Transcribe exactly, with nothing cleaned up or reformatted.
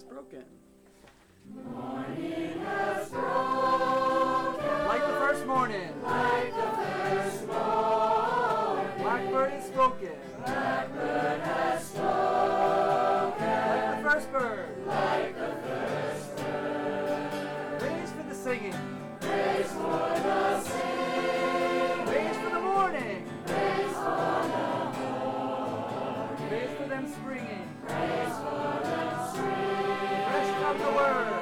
has broken. Morning has broken. Like the first morning. Like the first morning. Blackbird has spoken. Blackbird has spoken. Like the first bird. Like the first bird. Praise for the singing. Praise for the singing. Praise for the morning. Praise for the morning. Praise for them springing. Praise for them springing. Fresh from the word.